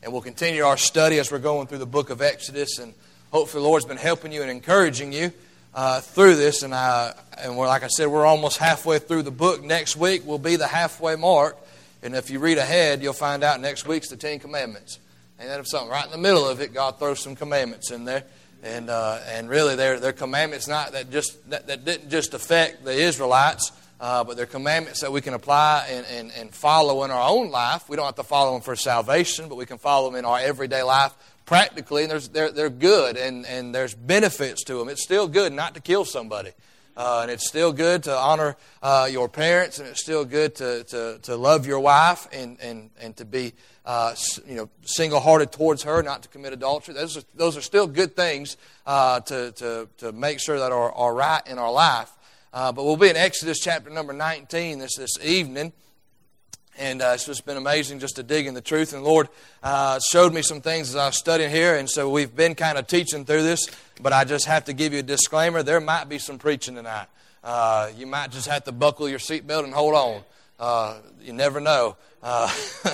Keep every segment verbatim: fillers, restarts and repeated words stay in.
And we'll continue our study as we're going through the book of Exodus. And hopefully the Lord's been helping you and encouraging you uh, through this. And, I, and we're, like I said, we're almost halfway through the book. Next week will be the halfway mark. And if you read ahead, you'll find out next week's the Ten Commandments. And then something right in the middle of it, God throws some commandments in there. And uh, and really, they're, they're commandments not that just that, that didn't just affect the Israelites, uh, but they're commandments that we can apply and, and, and follow in our own life. We don't have to follow them for salvation, but we can follow them in our everyday life practically. And there's, they're, they're good, and, and there's benefits to them. It's still good not to kill somebody. Uh, and it's still good to honor uh, your parents, and it's still good to, to, to love your wife and, and, and to be uh, you know single-hearted towards her, not to commit adultery. Those are, those are still good things uh, to, to, to make sure that are, are right in our life. Uh, but we'll be in Exodus chapter number nineteen this, this evening. And uh, it's just been amazing just to dig in the truth. And the Lord uh, showed me some things as I was studying here. And so we've been kind of teaching through this. But I just have to give you a disclaimer. There might be some preaching tonight. Uh, you might just have to buckle your seatbelt and hold on. Uh, you never know. Uh,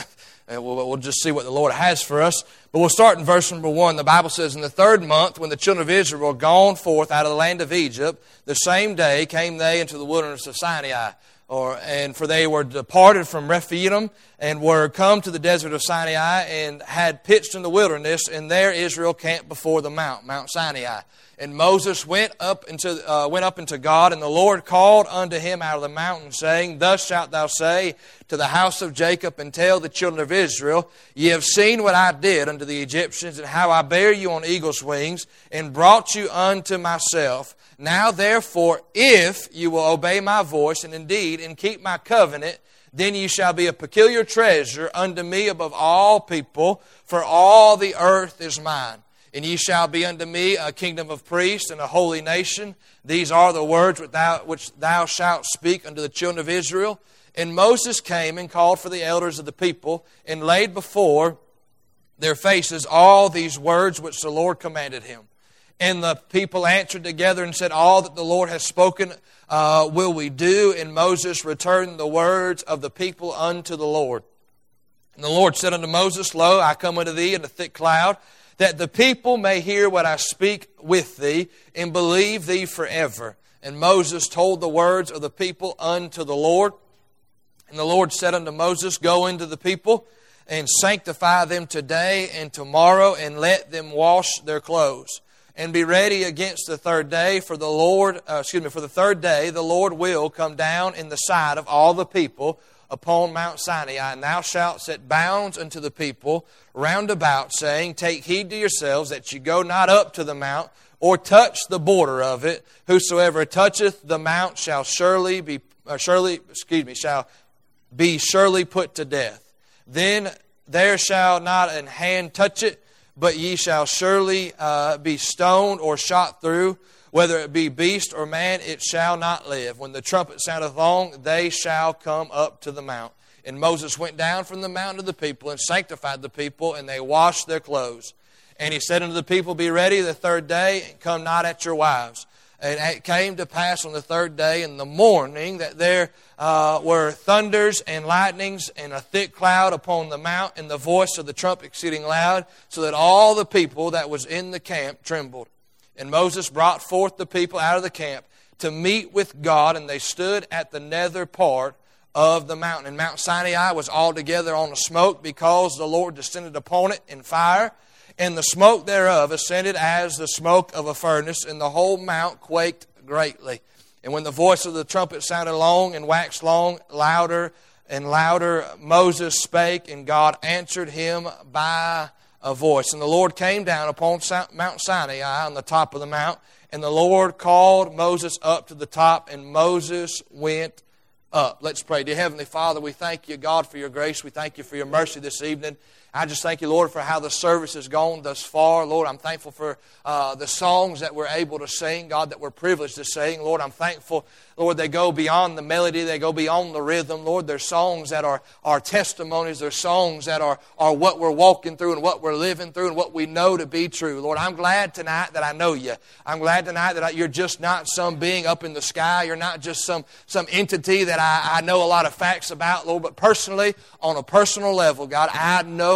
and we'll, we'll just see what the Lord has for us. But we'll start in verse number one. The Bible says, "In the third month, when the children of Israel were gone forth out of the land of Egypt, the same day came they into the wilderness of Sinai. Or, and for they were departed from Rephidim and were come to the desert of Sinai and had pitched in the wilderness, and there Israel camped before the mount, Mount Sinai. And Moses went up into uh, went up into God, and the Lord called unto him out of the mountain, saying, Thus shalt thou say to the house of Jacob, and tell the children of Israel, Ye have seen what I did unto the Egyptians, and how I bare you on eagle's wings, and brought you unto myself. Now therefore, if you will obey my voice, and indeed, and keep my covenant, then ye shall be a peculiar treasure unto me above all people, for all the earth is mine. And ye shall be unto me a kingdom of priests and a holy nation. These are the words which thou, which thou shalt speak unto the children of Israel. And Moses came and called for the elders of the people, and laid before their faces all these words which the Lord commanded him. And the people answered together and said, All that the Lord has spoken uh, will we do. And Moses returned the words of the people unto the Lord. And the Lord said unto Moses, Lo, I come unto thee in a thick cloud, that the people may hear what I speak with thee, and believe thee forever. And Moses told the words of the people unto the Lord. And the Lord said unto Moses, Go into the people, and sanctify them today and tomorrow, and let them wash their clothes. And be ready against the third day, for the Lord, uh, excuse me, for the third day the Lord will come down in the sight of all the people upon Mount Sinai, and thou shalt set bounds unto the people round about, saying, Take heed to yourselves that ye go not up to the mount, or touch the border of it. Whosoever toucheth the mount shall surely be, uh, surely, excuse me, shall be surely put to death. Then there shall not an hand touch it, but ye shall surely uh, be stoned or shot through. Whether it be beast or man, it shall not live. When the trumpet soundeth long, they shall come up to the mount. And Moses went down from the mountain to the people, and sanctified the people, and they washed their clothes. And he said unto the people, Be ready the third day, and come not at your wives. And it came to pass on the third day in the morning that there uh, were thunders and lightnings and a thick cloud upon the mount, and the voice of the trumpet exceeding loud, so that all the people that was in the camp trembled. And Moses brought forth the people out of the camp to meet with God, and they stood at the nether part of the mountain. And Mount Sinai was altogether on a smoke, because the Lord descended upon it in fire, and the smoke thereof ascended as the smoke of a furnace, and the whole mount quaked greatly. And when the voice of the trumpet sounded long and waxed long, louder and louder, Moses spake, and God answered him by a voice. And the Lord came down upon Mount Sinai on the top of the mount, and the Lord called Moses up to the top, and Moses went up. Let's pray. Dear Heavenly Father, we thank you, God, for your grace. We thank you for your mercy this evening. I just thank you, Lord, for how the service has gone thus far. Lord, I'm thankful for uh, the songs that we're able to sing, God, that we're privileged to sing. Lord, I'm thankful, Lord, they go beyond the melody. They go beyond the rhythm. Lord, they're songs that are, are testimonies. They're songs that are, are what we're walking through and what we're living through and what we know to be true. Lord, I'm glad tonight that I know you. I'm glad tonight that I, you're just not some being up in the sky. You're not just some, some entity that I, I know a lot of facts about, Lord, but personally, on a personal level, God, I know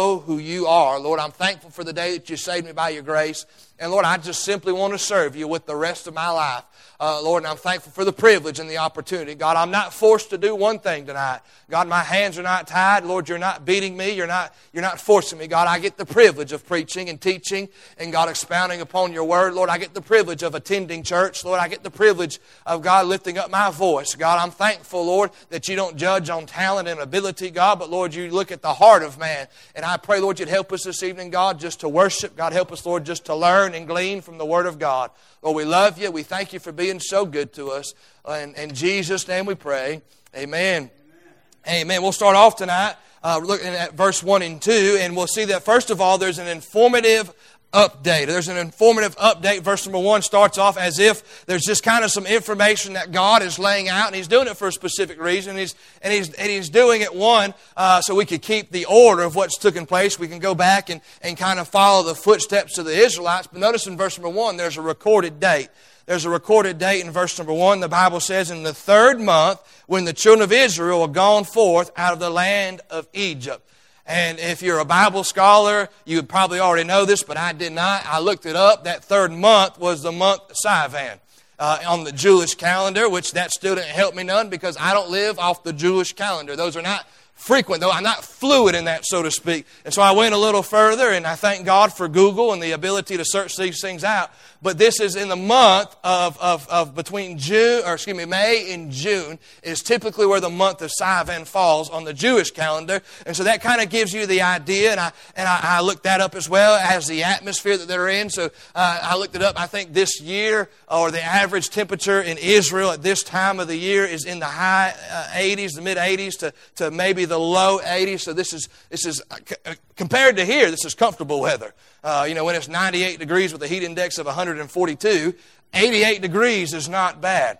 know who you are. Lord, I'm thankful for the day that you saved me by your grace. And Lord, I just simply want to serve you with the rest of my life. Uh, Lord, and I'm thankful for the privilege and the opportunity. God, I'm not forced to do one thing tonight. God, my hands are not tied. Lord, you're not beating me. You're not, you're not forcing me. God, I get the privilege of preaching and teaching and, God, expounding upon your word. Lord, I get the privilege of attending church. Lord, I get the privilege of, God, lifting up my voice. God, I'm thankful, Lord, that you don't judge on talent and ability, God, but, Lord, you look at the heart of man. And I pray, Lord, you'd help us this evening, God, just to worship. God, help us, Lord, just to learn and glean from the word of God. Lord, we love you. We thank you for being so good to us. And in Jesus' name we pray. Amen. Amen. Amen. We'll start off tonight uh, looking at verse one and two. And we'll see that, first of all, there's an informative update. There's an informative update. Verse number one starts off as if there's just kind of some information that God is laying out, and He's doing it for a specific reason. And He's and He's and He's doing it one uh, so we could keep the order of what's taken place. We can go back and and kind of follow the footsteps of the Israelites. But notice in verse number one, there's a recorded date. There's a recorded date in verse number one. The Bible says, in the third month, when the children of Israel were gone forth out of the land of Egypt. And if you're a Bible scholar, you would probably already know this, but I did not. I looked it up. That third month was the month of Sivan. Uh, on the Jewish calendar, which that still didn't help me none because I don't live off the Jewish calendar. Those are not frequent, though I'm not fluid in that, so to speak. And so I went a little further, and I thank God for Google and the ability to search these things out. But this is in the month of, of, of between June, or excuse me, May and June is typically where the month of Sivan falls on the Jewish calendar. And so that kind of gives you the idea, and I and I, I looked that up as well as the atmosphere that they're in. So uh, I looked it up. I think this year, or the average temperature in Israel at this time of the year is in the high uh, eighties, the mid eighties to, to maybe the low eighties. So this is this is uh, compared to here, this is comfortable weather. Uh, you know, when it's ninety-eight degrees with a heat index of one hundred forty-two, eighty-eight degrees is not bad.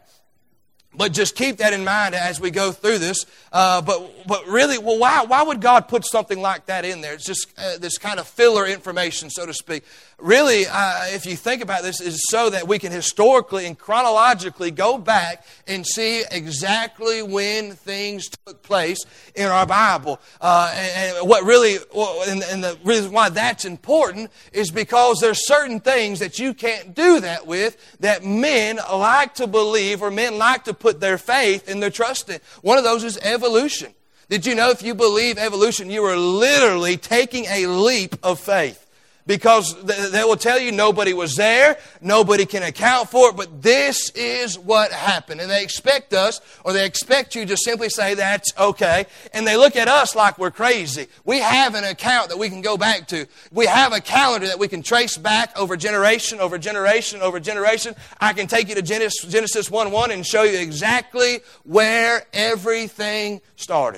But just keep that in mind as we go through this. Uh, but but really, well, why why would God put something like that in there? It's just uh, this kind of filler information, so to speak. Really, uh, if you think about this, is so that we can historically and chronologically go back and see exactly when things took place in our Bible. Uh, and, and what really, well, and, and the reason why that's important is because there's certain things that you can't do that with that men like to believe, or men like to put their faith and their trust in. One of those is evolution. Did you know if you believe evolution, you are literally taking a leap of faith? Because they will tell you nobody was there, nobody can account for it, but this is what happened. And they expect us, or they expect you to simply say that's okay. And they look at us like we're crazy. We have an account that we can go back to. We have a calendar that we can trace back over generation, over generation, over generation. I can take you to Genesis one one and show you exactly where everything started.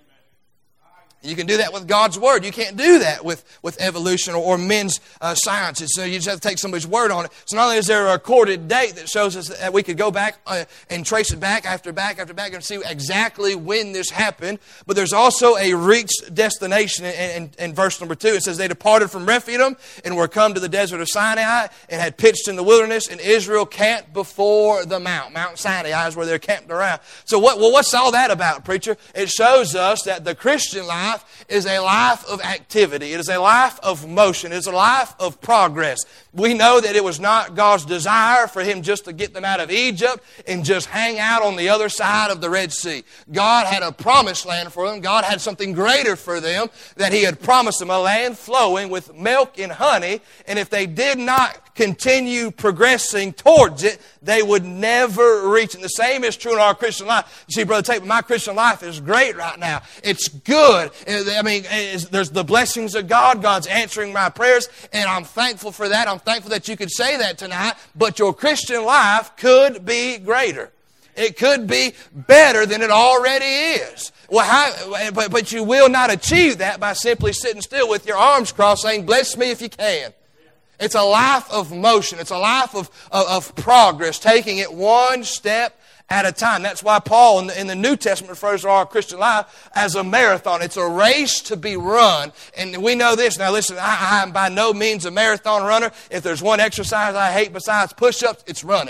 You can do that with God's Word. You can't do that with, with evolution or, or men's uh, sciences. So you just have to take somebody's word on it. So not only is there a recorded date that shows us that we could go back uh, and trace it back after back after back and see exactly when this happened, but there's also a reached destination in, in, in verse number two. It says, they departed from Rephidim and were come to the desert of Sinai and had pitched in the wilderness, and Israel camped before the mount. Mount Sinai is where they're camped around. So what, well, what's all that about, preacher? It shows us that the Christian life is a life of activity. It is a life of motion. It is a life of progress. We know that it was not God's desire for Him just to get them out of Egypt and just hang out on the other side of the Red Sea. God had a promised land for them. God had something greater for them that He had promised them, a land flowing with milk and honey. And if they did not continue progressing towards it, they would never reach it. And the same is true in our Christian life. You see, Brother Tate, my Christian life is great right now. It's good. I mean, there's the blessings of God. God's answering my prayers, and I'm thankful for that. I'm thankful that you could say that tonight, but your Christian life could be greater. It could be better than it already is. Well, how, but, but you will not achieve that by simply sitting still with your arms crossed saying, bless me if you can. It's a life of motion. It's a life of, of, of progress, taking it one step at a time. That's why Paul in the, in the New Testament refers to our Christian life as a marathon. It's a race to be run. And we know this. Now listen, I, I'm by no means a marathon runner. If there's one exercise I hate besides push-ups, it's running.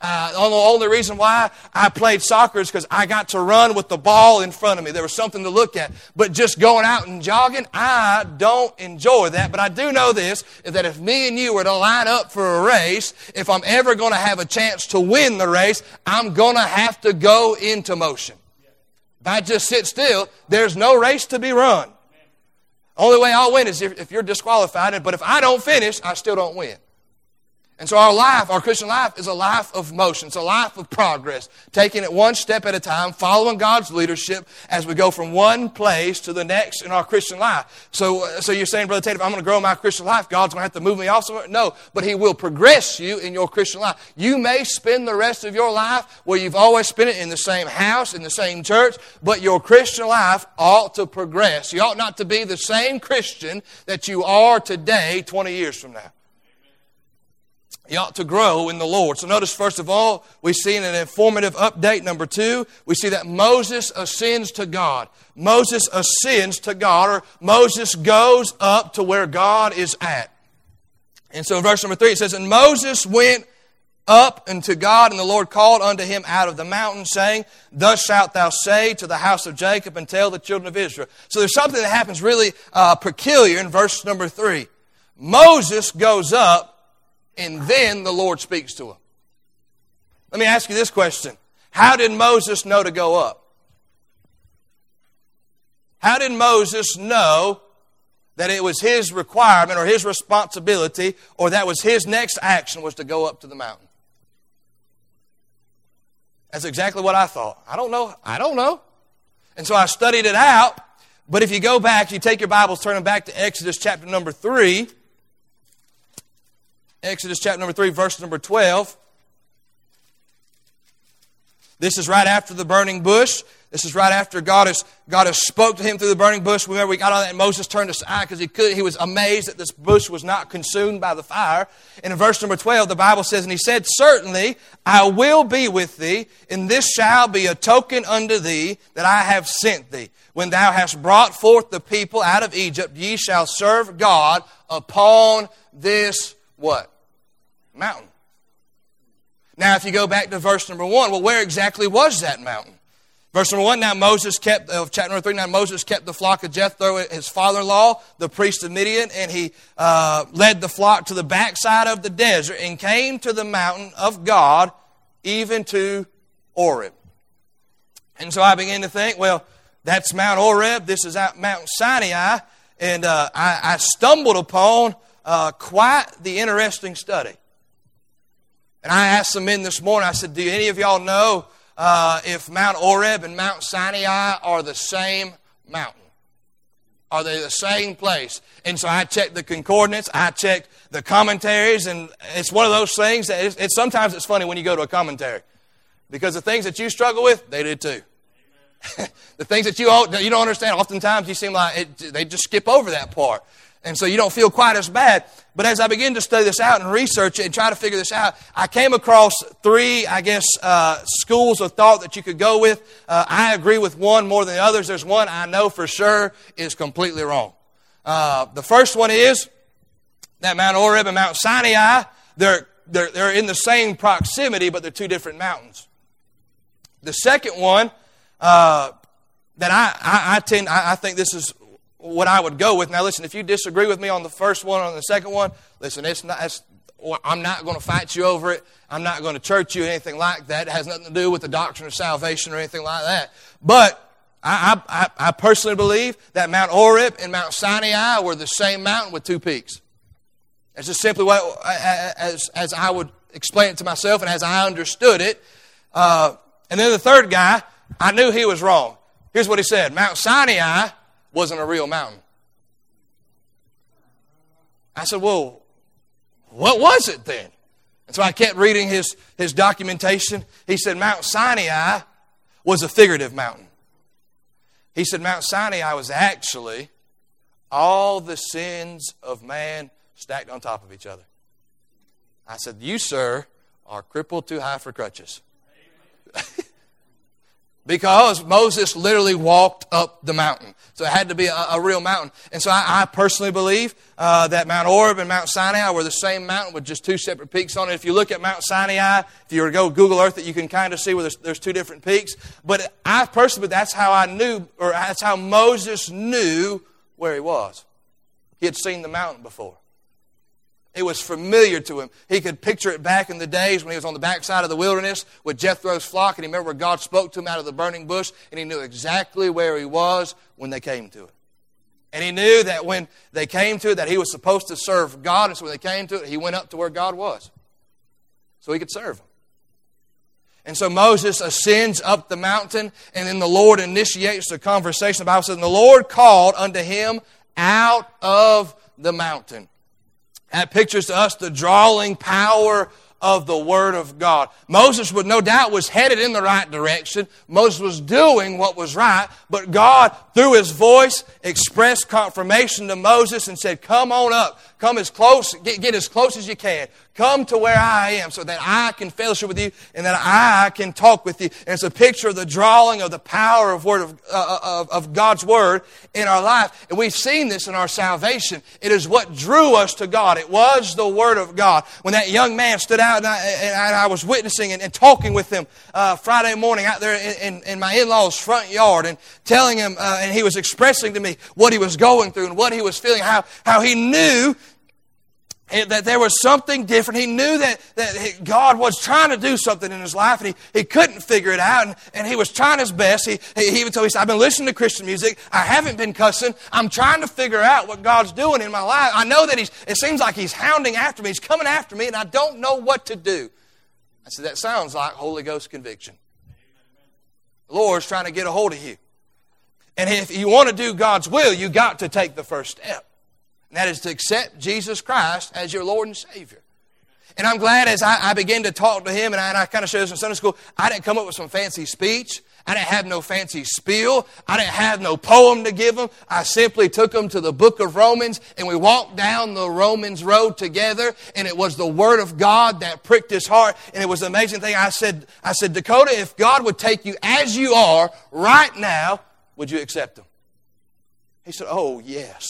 Uh, the only reason why I played soccer is because I got to run with the ball in front of me. There was something to look at. But just going out and jogging, I don't enjoy that. But I do know this, is that if me and you were to line up for a race, if I'm ever going to have a chance to win the race, I'm going to have to go into motion. If I just sit still, there's no race to be run. Only way I'll win is if, if you're disqualified. But if I don't finish, I still don't win. And so our life, our Christian life, is a life of motion. It's a life of progress, taking it one step at a time, following God's leadership as we go from one place to the next in our Christian life. So, so you're saying, Brother Tate, if I'm going to grow my Christian life, God's going to have to move me off somewhere? No, but He will progress you in your Christian life. You may spend the rest of your life where you've always spent it in the same house, in the same church, but your Christian life ought to progress. You ought not to be the same Christian that you are today twenty years from now. You ought to grow in the Lord. So notice, first of all, we see in an informative update, number two, we see that Moses ascends to God. Moses ascends to God, or Moses goes up to where God is at. And so in verse number three, it says, And Moses went up unto God, and the Lord called unto him out of the mountain, saying, Thus shalt thou say to the house of Jacob, and tell the children of Israel. So there's something that happens really uh, peculiar in verse number three. Moses goes up, and then the Lord speaks to him. Let me ask you this question. How did Moses know to go up? How did Moses know that it was his requirement or his responsibility, or that was his next action was to go up to the mountain? That's exactly what I thought. I don't know. I don't know. And so I studied it out. But if you go back, you take your Bibles, turn them back to Exodus chapter number three. Exodus chapter number three, verse number twelve. This is right after the burning bush. This is right after God has, God has spoke to him through the burning bush. Remember, we got on that and Moses turned aside because he could. He was amazed that this bush was not consumed by the fire. And in verse number twelve, the Bible says, And he said, Certainly I will be with thee, and this shall be a token unto thee that I have sent thee. When thou hast brought forth the people out of Egypt, ye shall serve God upon this what? Mountain. Now, if you go back to verse number one, well, where exactly was that mountain? Verse number one, now Moses kept, of uh, chapter number three, now Moses kept the flock of Jethro, his father-in-law, the priest of Midian, and he uh, led the flock to the backside of the desert and came to the mountain of God, even to Horeb. And so I began to think, well, that's Mount Horeb, this is out Mount Sinai, and uh, I, I stumbled upon uh, quite the interesting study. And I asked some men this morning, I said, do any of y'all know uh, if Mount Horeb and Mount Sinai are the same mountain? Are they the same place? And so I checked the concordance, I checked the commentaries, and it's one of those things that it's, it's sometimes it's funny when you go to a commentary. Because the things that you struggle with, they do too. The things that you, you don't understand, oftentimes you seem like it, they just skip over that part. And so you don't feel quite as bad. But as I began to study this out and research it and try to figure this out, I came across three, I guess, uh, schools of thought that you could go with. Uh, I agree with one more than the others. There's one I know for sure is completely wrong. Uh, the first one is that Mount Horeb and Mount Sinai, they're, they're, they're in the same proximity, but they're two different mountains. The second one uh, that I, I, I tend, I, I think this is what I would go with. Now listen, if you disagree with me on the first one or on the second one, listen, it's not, it's, I'm not going to fight you over it. I'm not going to church you, anything like that. It has nothing to do with the doctrine of salvation or anything like that. But I, I, I personally believe that Mount Horeb and Mount Sinai were the same mountain with two peaks. It's just simply what, as, as I would explain it to myself and as I understood it. Uh, and then the third guy, I knew he was wrong. Here's what he said. Mount Sinai wasn't a real mountain. I said, well, what was it then? And so I kept reading his, his documentation. He said Mount Sinai was a figurative mountain. He said Mount Sinai was actually all the sins of man stacked on top of each other. I said, you, sir, are crippled too high for crutches. Because Moses literally walked up the mountain. So it had to be a, a real mountain. And so I, I personally believe uh, that Mount Oreb and Mount Sinai were the same mountain with just two separate peaks on it. If you look at Mount Sinai, if you were to go Google Earth it, you can kind of see where there's, there's two different peaks. But I personally, that's how I knew, or that's how Moses knew where he was. He had seen the mountain before. It was familiar to him. He could picture it back in the days when he was on the backside of the wilderness with Jethro's flock, and he remembered where God spoke to him out of the burning bush, and he knew exactly where he was when they came to it. And he knew that when they came to it, that he was supposed to serve God, and so when they came to it, he went up to where God was so he could serve him. And so Moses ascends up the mountain, and then the Lord initiates the conversation. The Bible says, and the Lord called unto him out of the mountain. That pictures to us the drawing power of the Word of God. Moses, would no doubt, was headed in the right direction. Moses was doing what was right, but God, through His voice, expressed confirmation to Moses and said, come on up. Come as close, get, get as close as you can. Come to where I am so that I can fellowship with you and that I can talk with you. And it's a picture of the drawing of the power of, word of, uh, of, of God's Word in our life. And we've seen this in our salvation. It is what drew us to God. It was the Word of God. When that young man stood out and I, and I was witnessing and, and talking with him uh, Friday morning out there in, in, in my in-laws' front yard and telling him, uh, and he was expressing to me what he was going through and what he was feeling, how, how he knew that there was something different. He knew that, that God was trying to do something in his life, and he, he couldn't figure it out, and, and he was trying his best. He, he, he even told me, he said, I've been listening to Christian music. I haven't been cussing. I'm trying to figure out what God's doing in my life. I know that he's. It seems like he's hounding after me. He's coming after me, and I don't know what to do. I said, that sounds like Holy Ghost conviction. The Lord's trying to get a hold of you. And if you want to do God's will, you got to take the first step. And that is to accept Jesus Christ as your Lord and Savior. And I'm glad as I, I began to talk to him, and I, and I kind of showed this in Sunday school, I didn't come up with some fancy speech. I didn't have no fancy spiel. I didn't have no poem to give him. I simply took him to the book of Romans, and we walked down the Romans road together, and it was the Word of God that pricked his heart. And it was an amazing thing. I said, I said, Dakota, if God would take you as you are right now, would you accept him? He said, oh, yes.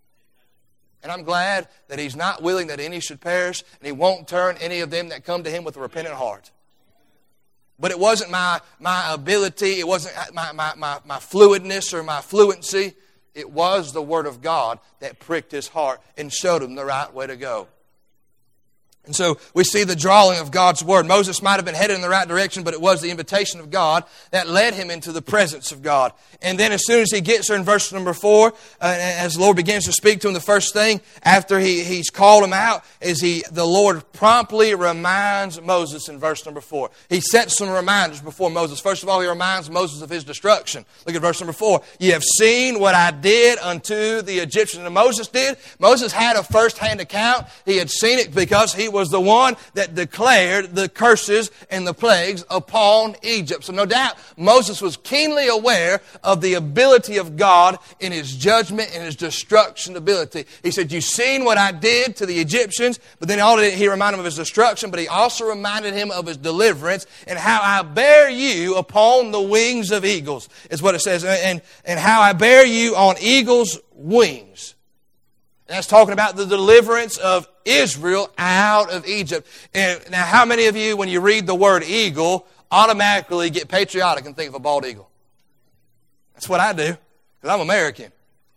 And I'm glad that he's not willing that any should perish, and he won't turn any of them that come to him with a repentant heart. But it wasn't my, my ability, it wasn't my, my, my, my fluidness or my fluency. It was the Word of God that pricked his heart and showed him the right way to go. And so we see the drawing of God's Word. Moses might have been headed in the right direction, but it was the invitation of God that led him into the presence of God. And then as soon as he gets there in verse number four, uh, as the Lord begins to speak to him, the first thing after he, he's called him out is he, the Lord promptly reminds Moses in verse number four. He sets some reminders before Moses. First of all, he reminds Moses of his destruction. Look at verse number four. You have seen what I did unto the Egyptians. And Moses did. Moses had a first-hand account. He had seen it because he was the one that declared the curses and the plagues upon Egypt. So no doubt Moses was keenly aware of the ability of God in his judgment and his destruction ability. He said, you've seen what I did to the Egyptians, but then all he reminded him of his destruction, but he also reminded him of his deliverance and how I bear you upon the wings of eagles, is what it says, and, and how I bear you on eagles' wings. That's talking about the deliverance of Israel out of Egypt. And now, how many of you, when you read the word eagle, automatically get patriotic and think of a bald eagle? That's what I do, because I'm American.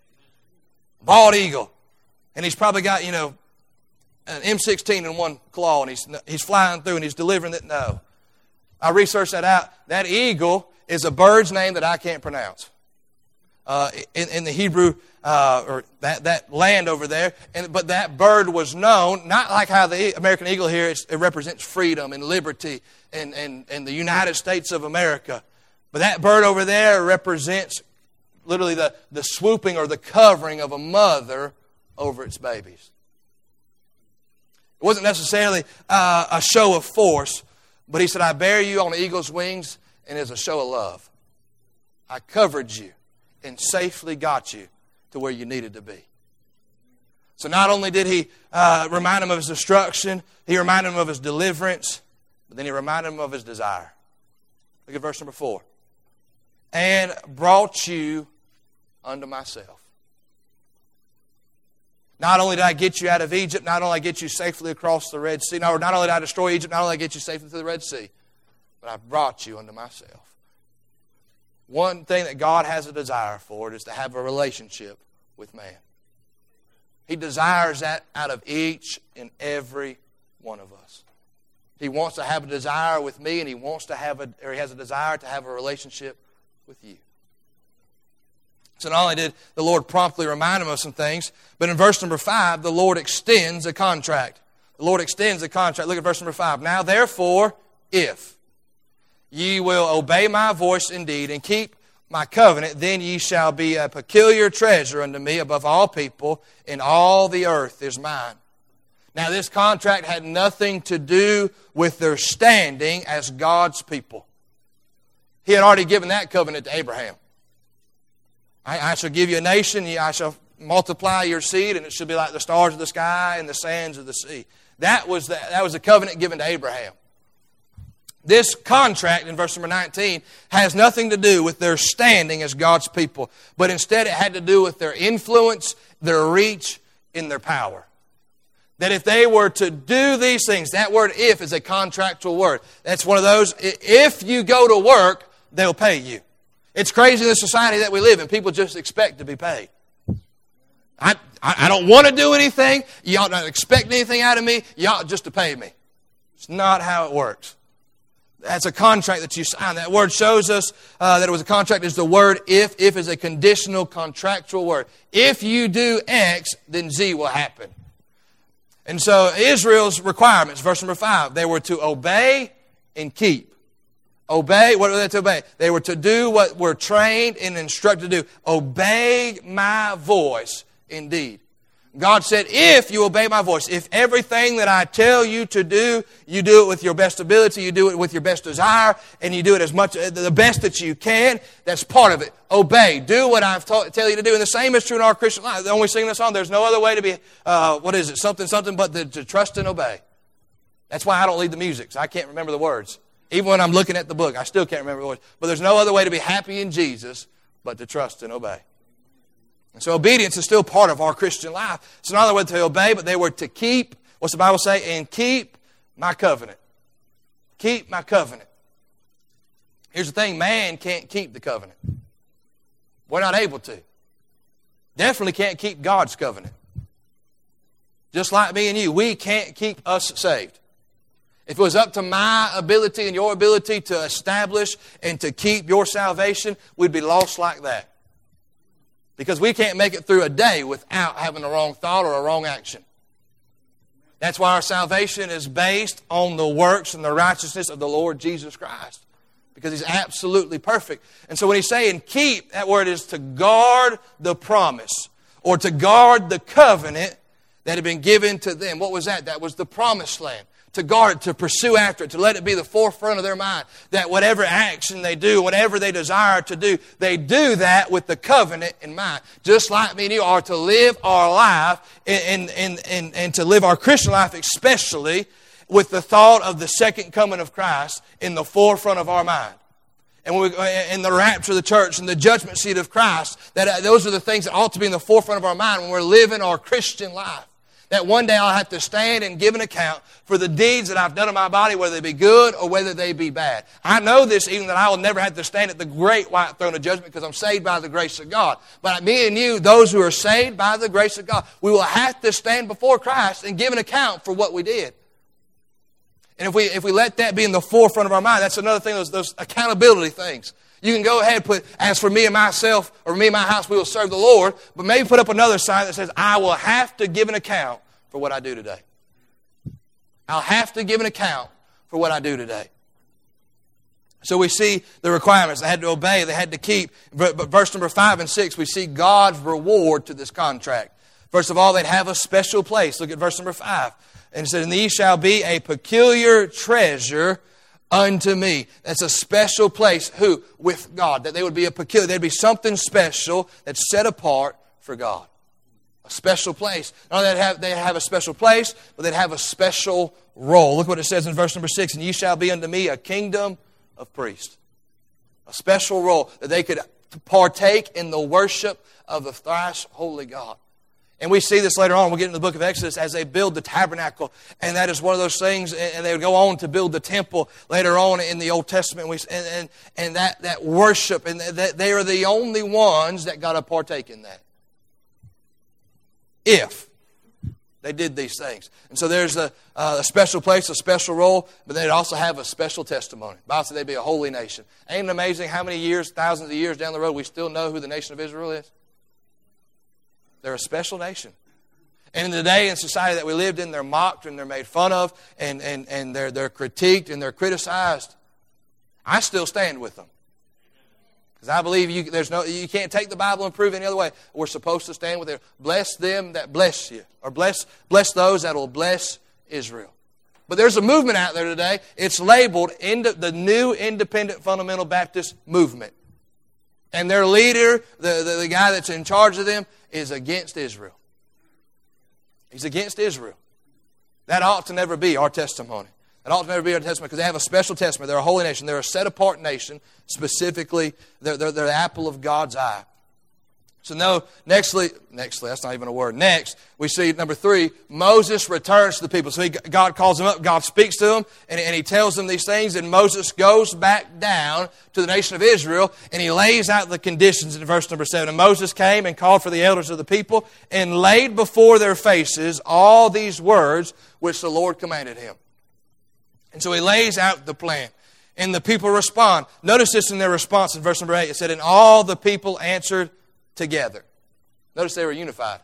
Bald eagle. And he's probably got, you know, an M sixteen in one claw, and he's, he's flying through and he's delivering it. No. I researched that out. That eagle is a bird's name that I can't pronounce. Uh, in, in the Hebrew, uh, or that, that land over there. And, but that bird was known, not like how the American eagle here, it's, it represents freedom and liberty and, and, and the United States of America. But that bird over there represents literally the, the swooping or the covering of a mother over its babies. It wasn't necessarily uh, a show of force, but he said, I bear you on the eagle's wings, and it's a show of love. I covered you and safely got you to where you needed to be. So not only did he uh, remind him of his destruction, he reminded him of his deliverance, but then he reminded him of his desire. Look at verse number four. And brought you unto myself. Not only did I get you out of Egypt, not only did I get you safely across the Red Sea, not only did I destroy Egypt, not only did I get you safely through the Red Sea, but I brought you unto myself. One thing that God has a desire for is to have a relationship with man. He desires that out of each and every one of us. He wants to have a desire with me, and he wants to have a, or he has a desire to have a relationship with you. So not only did the Lord promptly remind him of some things, but in verse number five, the Lord extends a contract. The Lord extends a contract. Look at verse number five. Now therefore, if ye will obey my voice indeed, and keep my covenant, then ye shall be a peculiar treasure unto me above all people, and all the earth is mine. Now this contract had nothing to do with their standing as God's people. He had already given that covenant to Abraham. I, I shall give you a nation, I shall multiply your seed, and it shall be like the stars of the sky and the sands of the sea. That was the, that was the covenant given to Abraham. This contract in verse number nineteen has nothing to do with their standing as God's people, but instead it had to do with their influence, their reach, and their power. That if they were to do these things, that word if is a contractual word. That's one of those, if you go to work, they'll pay you. It's crazy in the society that we live in. People just expect to be paid. I, I, I don't want to do anything. You ought not expect anything out of me. You ought just to pay me. It's not how it works. That's a contract that you sign. That word shows us uh, that it was a contract. Is the word if. If is a conditional contractual word. If you do X, then Z will happen. And so Israel's requirements, verse number five, they were to obey and keep. Obey, what were they to obey? They were to do what we're trained and instructed to do. Obey my voice indeed. God said, if you obey my voice, if everything that I tell you to do, you do it with your best ability, you do it with your best desire, and you do it as much, the best that you can, that's part of it. Obey. Do what I tell you to do. And the same is true in our Christian life. When we sing this song, there's no other way to be, uh, what is it, something, something, but to, to trust and obey. That's why I don't lead the music, so I can't remember the words. Even when I'm looking at the book, I still can't remember the words. But there's no other way to be happy in Jesus but to trust and obey. And so obedience is still part of our Christian life. It's not only to obey, but they were to keep, what's the Bible say? And keep my covenant. Keep my covenant. Here's the thing, man can't keep the covenant. We're not able to. Definitely can't keep God's covenant. Just like me and you, we can't keep us saved. If it was up to my ability and your ability to establish and to keep your salvation, we'd be lost like that. Because we can't make it through a day without having a wrong thought or a wrong action. That's why our salvation is based on the works and the righteousness of the Lord Jesus Christ. Because He's absolutely perfect. And so when He's saying keep, that word is to guard the promise. Or to guard the covenant that had been given to them. What was that? That was the promised land. To guard it, to pursue after it, to let it be the forefront of their mind. That whatever action they do, whatever they desire to do, they do that with the covenant in mind. Just like me and you are to live our life and, and, and, and to live our Christian life especially with the thought of the second coming of Christ in the forefront of our mind. And we, in the rapture of the church and the judgment seat of Christ, that those are the things that ought to be in the forefront of our mind when we're living our Christian life. That one day I'll have to stand and give an account for the deeds that I've done in my body, whether they be good or whether they be bad. I know this even that I will never have to stand at the great white throne of judgment because I'm saved by the grace of God. But me and you, those who are saved by the grace of God, we will have to stand before Christ and give an account for what we did. And if we if we let that be in the forefront of our mind, that's another thing, those, those accountability things. You can go ahead and put, as for me and myself, or me and my house, we will serve the Lord. But maybe put up another sign that says, I will have to give an account for what I do today. I'll have to give an account for what I do today. So we see the requirements. They had to obey. They had to keep. But verse number five and six, we see God's reward to this contract. First of all, they'd have a special place. Look at verse number five. And it said, and these shall be a peculiar treasure unto me. That's a special place. Who? With God. That they would be a peculiar, there'd be something special that's set apart for God. A special place. Not only that they have a special place, but they'd have a special role. Look what it says in verse number six. And ye shall be unto me a kingdom of priests. A special role that they could to partake in the worship of the thrice holy God. And we see this later on. We'll get into the book of Exodus as they build the tabernacle. And that is one of those things. And they would go on to build the temple later on in the Old Testament. And, and, and that, that worship. And that they are the only ones that got to partake in that. If they did these things. And so there's a, uh, a special place, a special role. But they'd also have a special testimony. The Bible said they'd be a holy nation. Ain't it amazing how many years, thousands of years down the road, we still know who the nation of Israel is? They're a special nation. And in the day and society that we lived in, they're mocked and they're made fun of and, and, and they're, they're critiqued and they're criticized. I still stand with them. Because I believe you, there's no, you can't take the Bible and prove it any other way. We're supposed to stand with them. Bless them that bless you. Or bless, bless those that will bless Israel. But there's a movement out there today. It's labeled the New Independent Fundamental Baptist Movement. And their leader, the, the, the guy that's in charge of them, is against Israel. He's against Israel. That ought to never be our testimony. That ought to never be our testimony because they have a special testimony. They're a holy nation. They're a set-apart nation. Specifically, they're, they're, they're the apple of God's eye. So no, nextly, nextly, that's not even a word. Next, we see number three, Moses returns to the people. So he, God calls them up, God speaks to them, and, and he tells them these things, and Moses goes back down to the nation of Israel, and he lays out the conditions in verse number seven. And Moses came and called for the elders of the people, and laid before their faces all these words which the Lord commanded him. And so he lays out the plan. And the people respond. Notice this in their response in verse number eight. It said, and all the people answered together. Notice they were unified.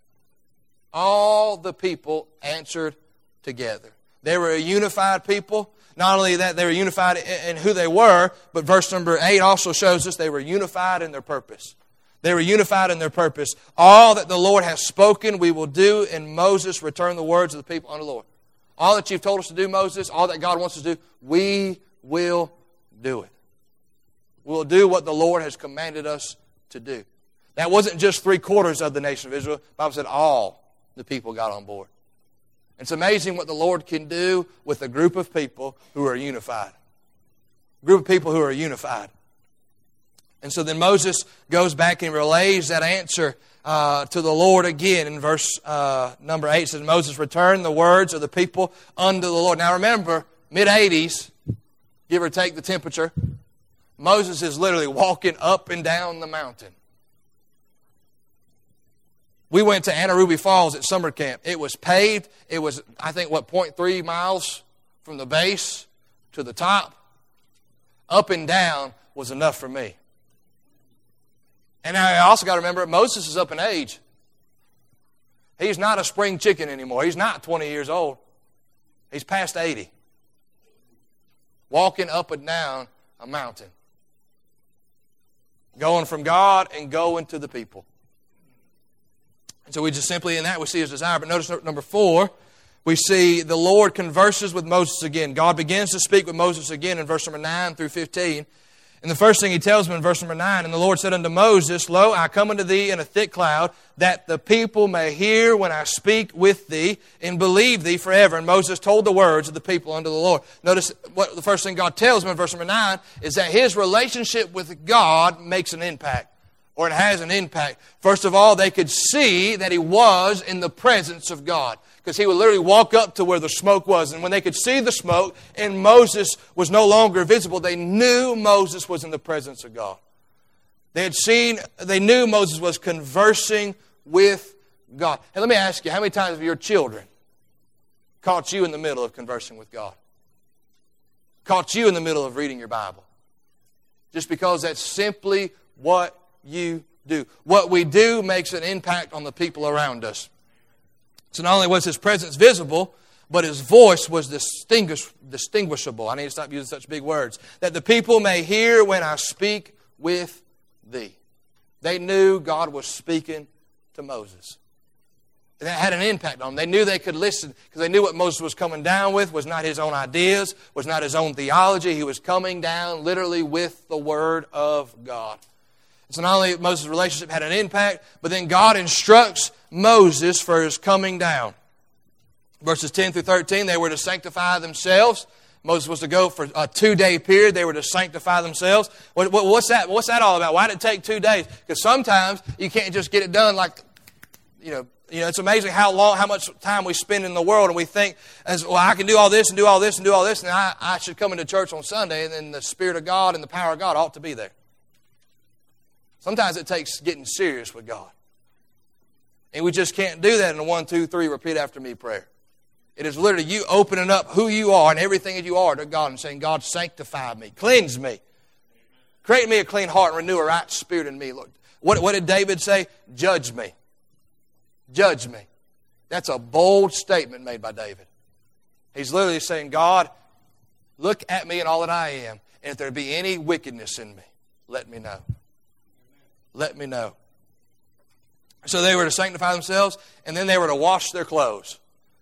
All the people answered together. They were a unified people. Not only that, they were unified in who they were, but verse number eight also shows us they were unified in their purpose. They were unified in their purpose. All that the Lord has spoken, we will do, and Moses returned the words of the people unto the Lord. All that you've told us to do, Moses, all that God wants us to do, we will do it. We'll do what the Lord has commanded us to do. That wasn't just three quarters of the nation of Israel. The Bible said all the people got on board. It's amazing what the Lord can do with a group of people who are unified. A group of people who are unified. And so then Moses goes back and relays that answer uh, to the Lord again. In verse uh, number eight, it says, Moses returned the words of the people unto the Lord. Now remember, mid eighties, give or take the temperature, Moses is literally walking up and down the mountain. We went to Anaruby Falls at summer camp. It was paved. It was, I think, what, zero point three miles from the base to the top. Up and down was enough for me. And I also got to remember, Moses is up in age. He's not a spring chicken anymore. He's not twenty years old. He's past eighty. Walking up and down a mountain. Going from God and going to the people. And so we just simply in that we see his desire. But notice number four, we see the Lord converses with Moses again. God begins to speak with Moses again in verse number nine through fifteen. And the first thing he tells him in verse number nine, and the Lord said unto Moses, Lo, I come unto thee in a thick cloud, that the people may hear when I speak with thee, and believe thee forever. And Moses told the words of the people unto the Lord. Notice what the first thing God tells him in verse number nine is that his relationship with God makes an impact. Or it has an impact. First of all, they could see that he was in the presence of God. Because he would literally walk up to where the smoke was. And when they could see the smoke and Moses was no longer visible, they knew Moses was in the presence of God. They had seen, they knew Moses was conversing with God. And let me ask you, how many times have your children caught you in the middle of conversing with God? Caught you in the middle of reading your Bible? Just because that's simply what you do. What we do makes an impact on the people around us. So not only was his presence visible, but his voice was distinguish, distinguishable. I need to stop using such big words. That the people may hear when I speak with thee. They knew God was speaking to Moses. And that had an impact on them. They knew they could listen because they knew what Moses was coming down with was not his own ideas, was not his own theology. He was coming down literally with the Word of God. So not only Moses' relationship had an impact, but then God instructs Moses for his coming down. Verses ten through thirteen, they were to sanctify themselves Moses was to go for a two-day period. They were to sanctify themselves. What, what, what's that? What's that all about? Why did it take two days? Because sometimes you can't just get it done like, you know, you know, it's amazing how long, how much time we spend in the world, and we think, as well, I can do all this and do all this and do all this, and I, I should come into church on Sunday, and then the Spirit of God and the power of God ought to be there. Sometimes it takes getting serious with God. And we just can't do that in a one, two, three, repeat after me prayer. It is literally you opening up who you are and everything that you are to God and saying, God, sanctify me, cleanse me. Create me a clean heart and renew a right spirit in me, Lord. What, what did David say? Judge me. Judge me. That's a bold statement made by David. He's literally saying, God, look at me and all that I am. And if there be any wickedness in me, let me know. Let me know. So they were to sanctify themselves, and then they were to wash their clothes.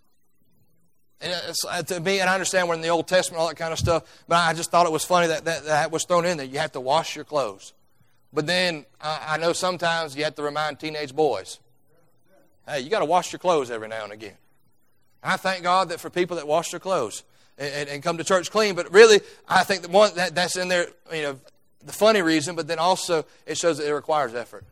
And it's, to me, and I understand we're in the Old Testament, all that kind of stuff, but I just thought it was funny that that, that was thrown in there. You have to wash your clothes. But then I, I know sometimes you have to remind teenage boys, hey, you got to wash your clothes every now and again. I thank God that for people that wash their clothes and, and, and come to church clean, but really, I think that one that, that's in there, you know, the funny reason, but then also it shows that it requires effort.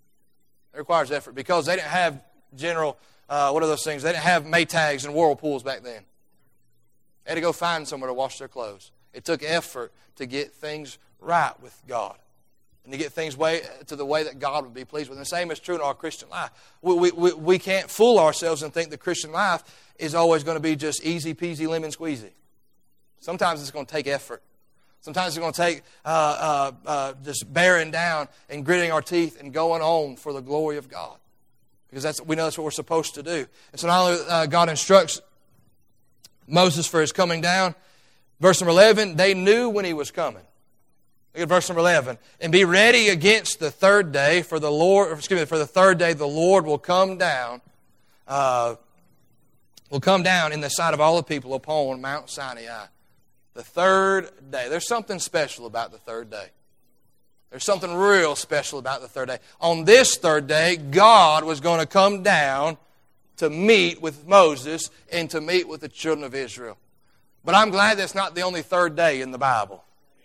It requires effort because they didn't have general... Uh, what are those things? They didn't have Maytags and whirlpools back then. They had to go find somewhere to wash their clothes. It took effort to get things right with God and to get things way, to the way that God would be pleased with. And the same is true in our Christian life. We, we, we can't fool ourselves and think the Christian life is always going to be just easy peasy lemon squeezy. Sometimes it's going to take effort. Sometimes it's going to take uh, uh, uh, just bearing down and gritting our teeth and going on for the glory of God. Because that's, we know that's what we're supposed to do. And so not only uh, God instructs Moses for his coming down, verse number eleven, they knew when he was coming. Look at verse number eleven. And be ready against the third day, for the Lord, excuse me, for the third day the Lord will come down, uh, will come down in the sight of all the people upon Mount Sinai. The third day. There's something special about the third day. There's something real special about the third day. On this third day, God was going to come down to meet with Moses and to meet with the children of Israel. But I'm glad that's not the only third day in the Bible.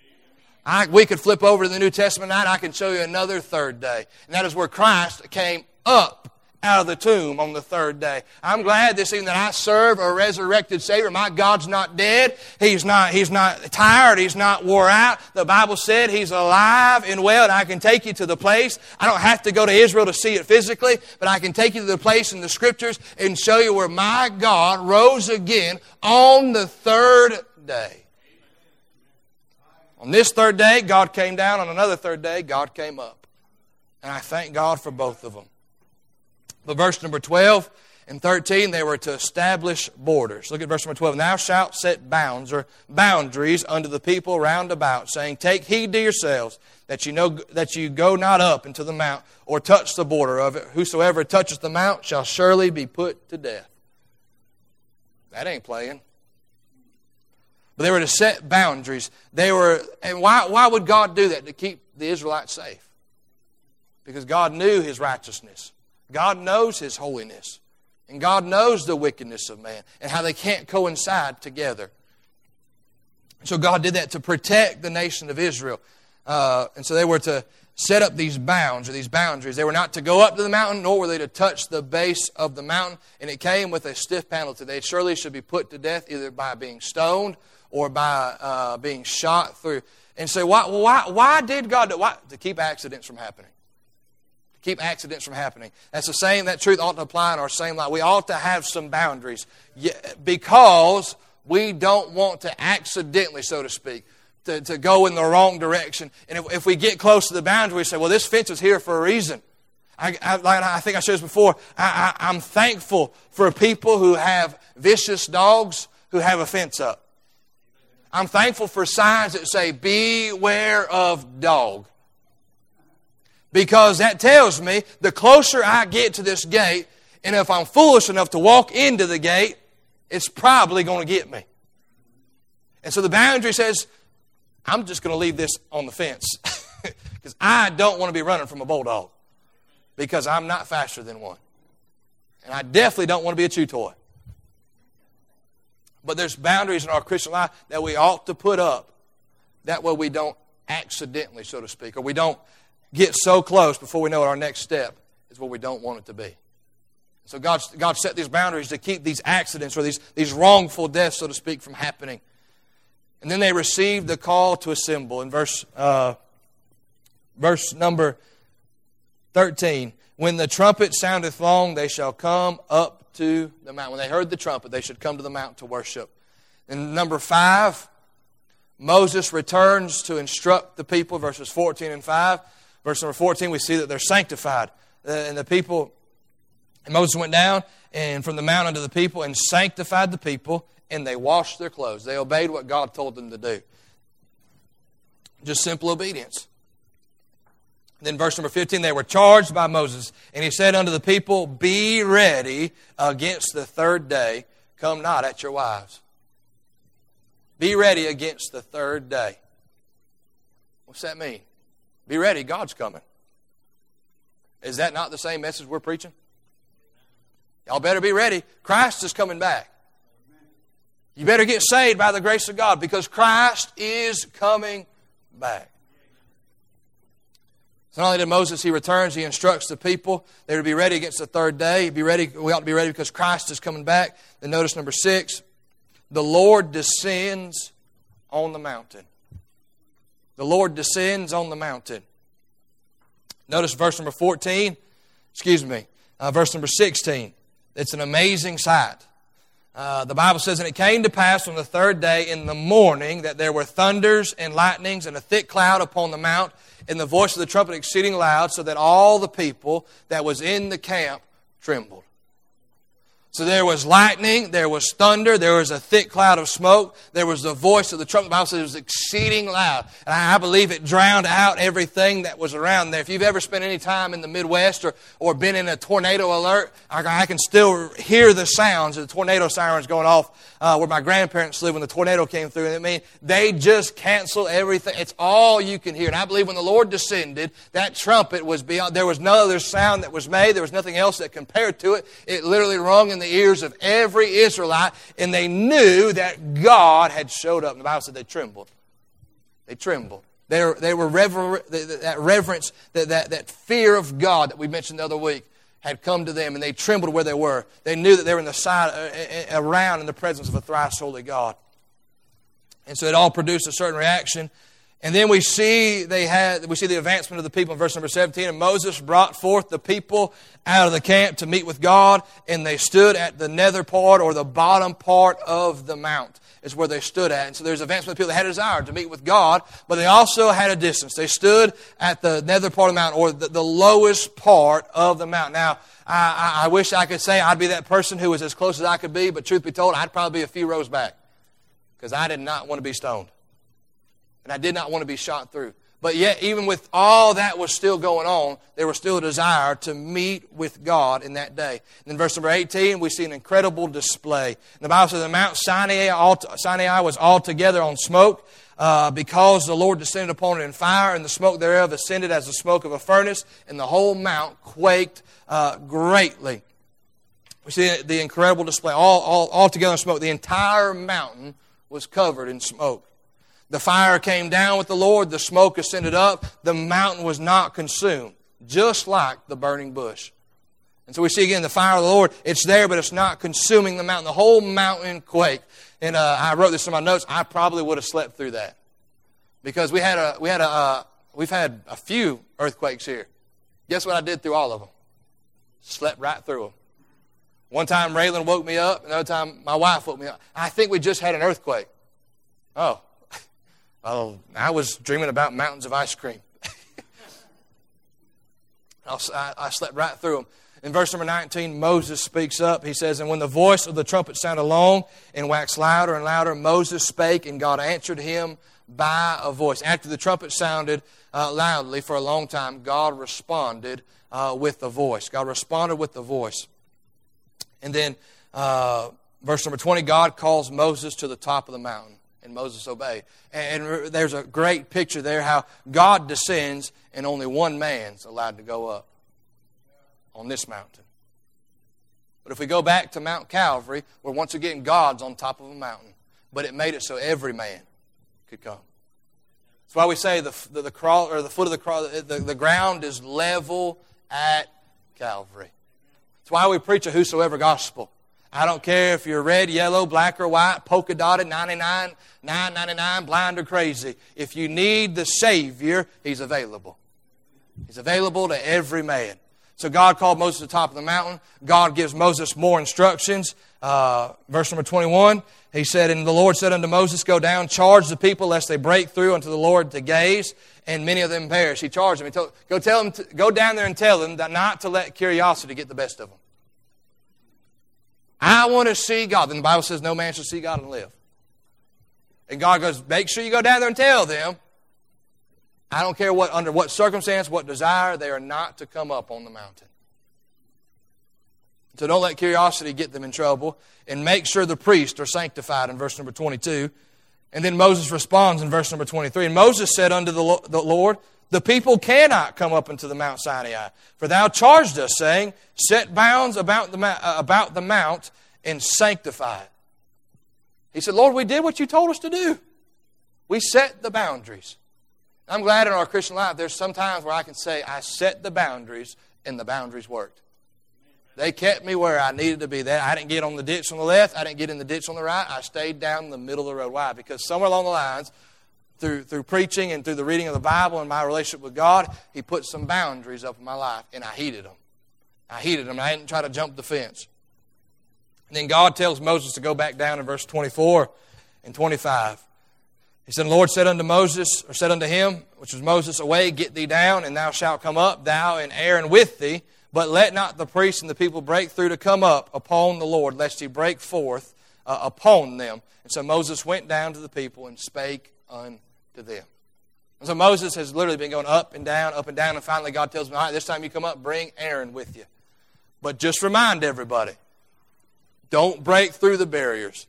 I, we could flip over to the New Testament tonight. I can show you another third day. And that is where Christ came up out of the tomb on the third day. I'm glad this evening that I serve a resurrected Savior. My God's not dead. He's not, he's not tired. He's not wore out. The Bible said He's alive and well, and I can take you to the place. I don't have to go to Israel to see it physically, but I can take you to the place in the Scriptures and show you where my God rose again on the third day. On this third day, God came down. On another third day, God came up. And I thank God for both of them. But verse number twelve and thirteen, they were to establish borders. Look at verse number twelve. Thou shalt set bounds or boundaries unto the people round about, saying, take heed to yourselves that you know that you go not up into the mount or touch the border of it. Whosoever toucheth the mount shall surely be put to death. That ain't playing. But they were to set boundaries. They were, and why, why would God do that? To keep the Israelites safe. Because God knew His righteousness. God knows His holiness. And God knows the wickedness of man and how they can't coincide together. So God did that to protect the nation of Israel. Uh, and so they were to set up these bounds or these boundaries. They were not to go up to the mountain, nor were they to touch the base of the mountain. And it came with a stiff penalty. They surely should be put to death either by being stoned or by uh, being shot through. And so why, why, why did God do it? Why? To keep accidents from happening. Keep accidents from happening. That's the same, that truth ought to apply in our same life. We ought to have some boundaries because we don't want to accidentally, so to speak, to, to go in the wrong direction. And if, if we get close to the boundary, we say, well, this fence is here for a reason. I, I, like I think I said this before, I, I, I'm thankful for people who have vicious dogs who have a fence up. I'm thankful for signs that say, beware of dog. Because that tells me the closer I get to this gate, and if I'm foolish enough to walk into the gate, it's probably going to get me. And so the boundary says, I'm just going to leave this on the fence. Because I don't want to be running from a bulldog. Because I'm not faster than one. And I definitely don't want to be a chew toy. But there's boundaries in our Christian life that we ought to put up. That way we don't accidentally, so to speak, or we don't get so close before we know it, our next step is where we don't want it to be. So God, God set these boundaries to keep these accidents or these, these wrongful deaths, so to speak, from happening. And then they received the call to assemble. In verse, uh, verse number thirteen, when the trumpet soundeth long, they shall come up to the mountain. When they heard the trumpet, they should come to the mountain to worship. And number five, Moses returns to instruct the people, verses fourteen and five. Verse number fourteen, we see that they're sanctified. Uh, and the people, and Moses went down and from the mountain unto the people and sanctified the people, and they washed their clothes. They obeyed what God told them to do. Just simple obedience. Then verse number fifteen, they were charged by Moses, and he said unto the people, be ready against the third day, come not at your wives. Be ready against the third day. What's that mean? Be ready, God's coming. Is that not the same message we're preaching? Y'all better be ready. Christ is coming back. You better get saved by the grace of God because Christ is coming back. So not only did Moses, he returns, he instructs the people. They would be ready against the third day. Be ready. We ought to be ready because Christ is coming back. Then notice number six, the Lord descends on the mountain. The Lord descends on the mountain. Notice verse number fourteen, excuse me, uh, verse number sixteen. It's an amazing sight. Uh, the Bible says, and it came to pass on the third day in the morning that there were thunders and lightnings and a thick cloud upon the mount, and the voice of the trumpet exceeding loud, so that all the people that was in the camp trembled. So there was lightning, there was thunder, there was a thick cloud of smoke, there was the voice of the trumpet. The Bible says it was exceeding loud. And I believe it drowned out everything that was around there. If you've ever spent any time in the Midwest or, or been in a tornado alert, I, I can still hear the sounds of the tornado sirens going off uh, where my grandparents lived when the tornado came through. And I mean, they just cancel everything. It's all you can hear. And I believe when the Lord descended, that trumpet was beyond, there was no other sound that was made. There was nothing else that compared to it. It literally rung in the ears of every Israelite, and they knew that God had showed up. And the Bible said they trembled. They trembled. They were, they were rever- that reverence, that, that, that fear of God that we mentioned the other week had come to them, and they trembled where they were. They knew that they were in the side, uh, around in the presence of a thrice holy God. And so it all produced a certain reaction. And then we see they had we see the advancement of the people in verse number seventeen. And Moses brought forth the people out of the camp to meet with God, and they stood at the nether part or the bottom part of the mount is where they stood at. And so there's advancement of people that had a desire to meet with God, but they also had a distance. They stood at the nether part of the mountain or the, the lowest part of the mountain. Now, I, I, I wish I could say I'd be that person who was as close as I could be, but truth be told, I'd probably be a few rows back because I did not want to be stoned. And I did not want to be shot through. But yet, even with all that was still going on, there was still a desire to meet with God in that day. And in verse number eighteen, we see an incredible display. And the Bible says the Mount Sinai, all, Sinai was altogether on smoke uh, because the Lord descended upon it in fire, and the smoke thereof ascended as the smoke of a furnace, and the whole mount quaked uh, greatly. We see the incredible display, all, all, all together in smoke. The entire mountain was covered in smoke. The fire came down with the Lord. The smoke ascended up. The mountain was not consumed, just like the burning bush. And so we see again the fire of the Lord. It's there, but it's not consuming the mountain. The whole mountain quaked. And uh, I wrote this in my notes. I probably would have slept through that because we had a we had a uh, we've had a few earthquakes here. Guess what I did through all of them? Slept right through them. One time Raylan woke me up. Another time my wife woke me up. I think we just had an earthquake. Oh. Oh, I was dreaming about mountains of ice cream. I, I slept right through them. In verse number nineteen, Moses speaks up. He says, and when the voice of the trumpet sounded long and waxed louder and louder, Moses spake, and God answered him by a voice. After the trumpet sounded uh, loudly for a long time, God responded uh, with a voice. God responded with the voice. And then uh, verse number twenty, God calls Moses to the top of the mountain. And Moses obeyed. And there's a great picture there how God descends and only one man's allowed to go up on this mountain. But if we go back to Mount Calvary, where once again God's on top of a mountain, but it made it so every man could come. That's why we say the the, the cross or the foot of the cross, the, the ground is level at Calvary. That's why we preach a whosoever gospel. I don't care if you're red, yellow, black, or white, polka dotted, ninety-nine, nine ninety-nine, blind or crazy. If you need the Savior, He's available. He's available to every man. So God called Moses to the top of the mountain. God gives Moses more instructions. Uh, verse number twenty-one, He said, and the Lord said unto Moses, go down, charge the people lest they break through unto the Lord to gaze, and many of them perish. He charged them. He told, go tell them, to, go down there and tell them that not to let curiosity get the best of them. I want to see God. Then the Bible says no man shall see God and live. And God goes, make sure you go down there and tell them, I don't care what under what circumstance, what desire, they are not to come up on the mountain. So don't let curiosity get them in trouble. And make sure the priests are sanctified in verse number twenty-two. And then Moses responds in verse number twenty-three. And Moses said unto the Lord, the people cannot come up into the Mount Sinai. For thou charged us, saying, set bounds about the, uh, about the mount and sanctify it. He said, Lord, we did what you told us to do. We set the boundaries. I'm glad in our Christian life there's some times where I can say, I set the boundaries and the boundaries worked. They kept me where I needed to be. There, I didn't get on the ditch on the left. I didn't get in the ditch on the right. I stayed down the middle of the road. Why? Because somewhere along the lines, through through preaching and through the reading of the Bible and my relationship with God, He put some boundaries up in my life, and I heeded them. I heeded them. I didn't try to jump the fence. And then God tells Moses to go back down in verse twenty-four and twenty-five. He said, the Lord said unto Moses, or said unto him, which was Moses, away, get thee down, and thou shalt come up, thou and Aaron with thee. But let not the priests and the people break through to come up upon the Lord, lest He break forth uh, upon them. And so Moses went down to the people and spake unto them. And so Moses has literally been going up and down, up and down, and finally God tells him, all right, this time you come up, bring Aaron with you. But just remind everybody, don't break through the barriers.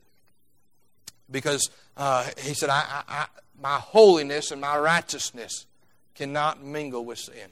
Because uh, he said, I, I, I, my holiness and my righteousness cannot mingle with sin.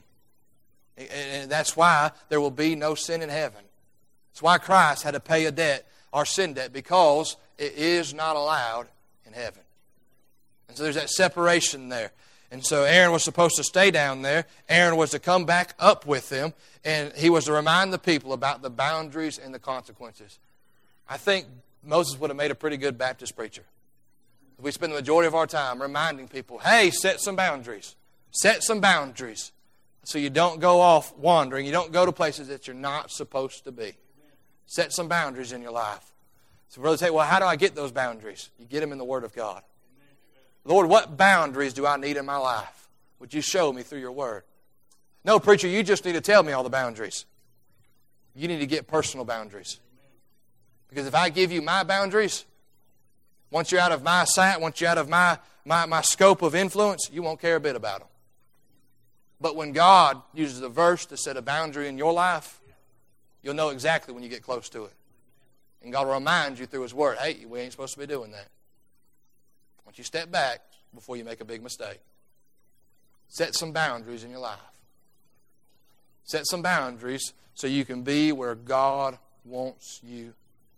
And that's why there will be no sin in heaven. That's why Christ had to pay a debt, our sin debt, because it is not allowed in heaven. And so there's that separation there. And so Aaron was supposed to stay down there. Aaron was to come back up with them, and he was to remind the people about the boundaries and the consequences. I think Moses would have made a pretty good Baptist preacher. We spend the majority of our time reminding people, hey, set some boundaries. Set some boundaries. So you don't go off wandering. You don't go to places that you're not supposed to be. Set some boundaries in your life. So brothers say, well, how do I get those boundaries? You get them in the Word of God. Lord, what boundaries do I need in my life? Would you show me through your Word? No, preacher, you just need to tell me all the boundaries. You need to get personal boundaries. Because if I give you my boundaries, once you're out of my sight, once you're out of my, my, my scope of influence, you won't care a bit about them. But when God uses a verse to set a boundary in your life, you'll know exactly when you get close to it. And God will remind you through His Word, hey, we ain't supposed to be doing that. Once you step back before you make a big mistake. Set some boundaries in your life. Set some boundaries so you can be where God wants you